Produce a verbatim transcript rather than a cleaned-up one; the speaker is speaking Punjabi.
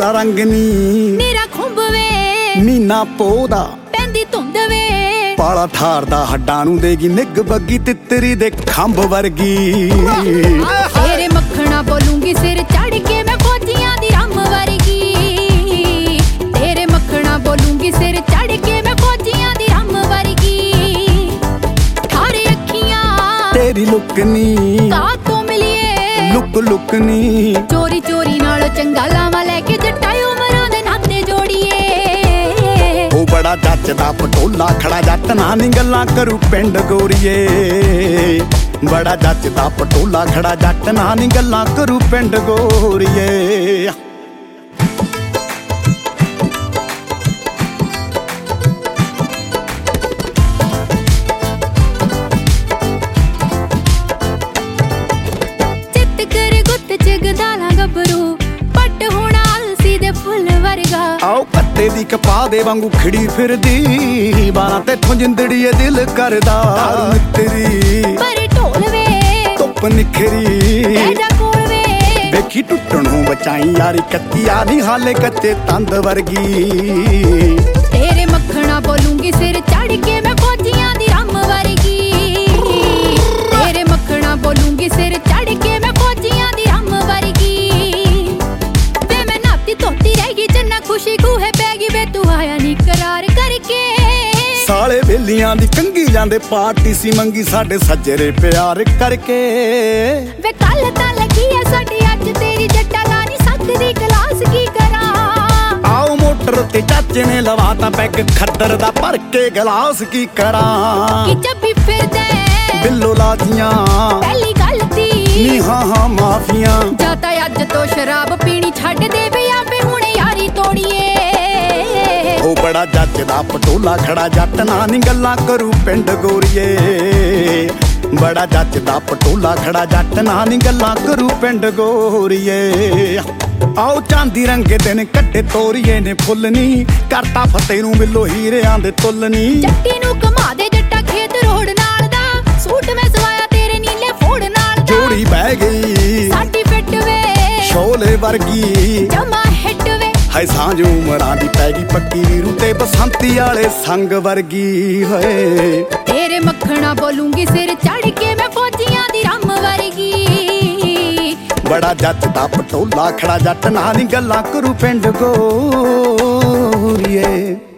ਤੇਰਾ ਰੰਗ ਨੀ ਮੇਰਾ ਖੁੰਬ ਵੇ ਮੀਨਾ ਪੋਦਾ ਪੈਂਦੀ ਧੁੰਦ ਵੇ ਪਾਲਾ ਠਾਰਦਾ ਹੱਡਾਂ ਨੂੰ ਦੇਗੀ ਨਿੱਗ ਬੱਗੀ ਤਿੱਤਰੀ ਦੇ ਖੰਭ ਵਰਗੀ ਤੇਰੇ ਮੱਖਣਾ ਬੋਲੂੰਗੀ ਸਿਰ ਚੜ ਕੇ ਮੈਂ ਫੌਜੀਆਂ ਦੀ ਰੰਮ ਵਰਗੀ ਤੇਰੇ ਮੱਖਣਾ ਬੋਲੂੰਗੀ ਸਿਰ ਚੜ ਕੇ ਮੈਂ ਫੌਜੀਆਂ ਦੀ ਰੰਮ ਵਰਗੀ ਠਾਰੇ ਅੱਖੀਆਂ ਤੇਰੀ ਲੁੱਕ ਨੀ ਕਾ ਤੋਂ ਮਿਲੀਏ ਲੁੱਕ ਲੁੱਕ ਨੀ ਚੋਰੀ ਚੋਰੀ ਨਾਲ ਚੰਗਾ ਲਾਵਾਂ ਲੈ ਕੇ ਜੱਟਾਂ ਉਮਰਾਂ ਦੇ ਨਾਤੇ ਜੋੜੀਏ ਉਹ ਬੜਾ ਜੱਚਦਾ ਪਟੋਲਾ ਖੜਾ ਜੱਟ ਨਾ ਨੀ ਗੱਲਾਂ ਕਰੂ ਪਿੰਡ ਗੋਰੀਏ ਬੜਾ ਜੱਚਦਾ ਪਟੋਲਾ ਖੜਾ ਜੱਟ ਨਾ ਨੀ ਗੱਲਾਂ ਕਰੂ ਪਿੰਡ ਗੋਰੀਏ ਆਓ ਪੱਤੇ ਦੀ ਕਪਾਹ ਦੇ ਵਾਂਗੂ ਖਿੜੀ ਫਿਰਦੀ ਬਾਰਾਂ ਤੇਥੋਂ ਜਿੰਦੜੀਏ ਦਿਲ ਕਰਦਾ ਤੇਰੀ ਪਰ ਢੋਲ ਵੇ ਧੁੱਪ ਨਿਖਰੀ ਲੈ ਜਾ ਕੋਲ ਵੇ ਵੇਖੀ ਟੁੱਟਣੋਂ ਬਚਾਈ ਯਾਰੀ ਕੱਤੀਆ ਨੀ ਹਾਲੇ ਕੱਚੇ ਤੰਦ ਵਰਗੀ ਤੇਰੇ ਮੱਖਣਾ ਬੋਲੂੰਗੀ ਸਿਰ ਚੜ ਕੇ ਮੈਂ ਫੌਜੀਆਂ ਦੀ ਰੰਮ ਵਰਗੀ ਤੇਰੇ ਮੱਖਣਾ ਬੋਲੂੰਗੀ ਸਿਰ ਚੜ ਕੇ ਮੈਂ ਫੌਜੀਆਂ ਦੀ ਰੰਮ ਵਰਗੀ ਵੇ ਮੈਂ ਨਾਤੀ ਧੋਤੀ ਰਹਿ ਗਈ ਜੰਨਾ ਖੁਸ਼ੀ ਖੂਹੇ ਪੈ ਗਈ ਵੇ ਤੂੰ ਆਇਆ ਨੀ ਕਰਾਰ ਕਰਕੇ ਸਾਲੇ ਵੇਲੀਆਂ ਦੀ ਕੰਗੀ ਜਾਂਦੇ ਪਾਰਟੀ ਸੀ ਮੰਗੀ ਸਾਡੇ ਸੱਜਰੇ ਪਿਆਰ ਕਰਕੇ ਵੇ ਕੱਲ ਤਾਂ ਲੱਗੀ ਐ ਸਾਡੀ ਅੱਜ ਤੇਰੀ ਜੱਟਾ ਦਾ ਨੀ ਸਕਦੀ ਕਲਾਸ ਕੀ ਕਰਾਂ ਆਓ ਮੋਟਰ ਤੇ ਚਾਚੇ ਨੇ ਲਵਾਤਾ ਪੈਗ ਖੱਦਰ ਦਾ ਭਰ ਕੇ ਗਲਾਸ ਕੀ ਕਰਾਂ ਕਿ ਚੱਬੀ ਫਿਰਦੇ ਬਿੱਲੋ ਲਾਜੀਆਂ ਪਹਿਲੀ ਗਲਤੀ ਨੀ ਹਾਂ ਹਾਂ ਮਾਫੀਆਂ ਜਾਂ ਤਾਂ ਅੱਜ ਤੋਂ ਸ਼ਰਾਬ ਪੀਣੀ ਛੱਡ ਦੇ ਵੇ ਆਪੇ ਹੁਣ ਯਾਰੀ ਤੋੜੀਏ ਉਹ ਬੜਾ ਜੱਚਦਾ ਪਟੋਲਾ ਖੜਾ ਜੱਟ ਨਾ ਨੀ ਗੱਲਾਂ ਕਰੂ ਪਿੰਡ ਗੋਰੀਏ ਬੜਾ ਜੱਚਦਾ ਪਟੋਲਾ ਖੜਾ ਜੱਟ ਨਾ ਨੀ ਗੱਲਾਂ ਕਰੂ ਪਿੰਡ ਗੋਰੀਏ ਆਓ ਚਾਂਦੀ ਰੰਗੇ ਦਿਨ ਕੱਟੇ ਤੋਰੀਏ ਨੇ ਫੁੱਲ ਨੀ ਕਰਤਾ ਫਤਿਹ ਨੂੰ ਮਿਲੋ ਹੀਰਿਆਂ ਦੇ ਤੁੱਲ ਨੀ ਜੱਟੀ ਨੂੰ ਘਮਾ ਦੇ ਜੱਟਾ ਖੇਤ ਰੋੜ ਨਾਲ ਦਾ ਸੂਟ ਮੈਂ ਸਵਾਇਆ ਤੇਰੇ ਨੀਲੇ ਫੋੜ ਨਾਲ ਦਾ ਜੋੜੀ ਬਹਿ ਗਈ ਸਾਡੀ ਫਿੱਟ ਵੇ ਸ਼ੋਲੇ ਵਰਗੀ ਜਮਾ ਹਿੱਟ ਵੇ ਹਾਏ ਸਾਂਝ ਉਮਰਾਂ ਦੀ ਪੈ ਗਈ ਪੱਕੀ ਵੀਰੂ ਤੇ ਬਸੰਤੀ ਵਾਲੇ ਸੰਗ ਵਰਗੀ ਹੋਏ ਤੇਰੇ ਮੱਖਣਾ ਬੋਲੂੰਗੀ ਸਿਰ ਚੜ ਕੇ ਮੈਂ ਫੌਜੀਆਂ ਦੀ ਰੰਮ ਵਰਗੀ ਬੜਾ ਜੱਚਦਾ ਪਟੋਲਾ ਖੜਾ ਜੱਟ ਨਾ ਨੀ ਗੱਲਾਂ ਕਰੂ ਪਿੰਡ ਗੋਰੀਏ।